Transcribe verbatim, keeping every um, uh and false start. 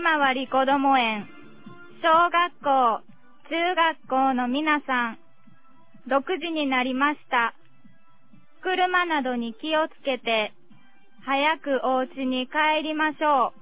まわりこども園、小学校、中学校の皆さん、ろくじになりました。車などに気をつけて、早くお家に帰りましょう。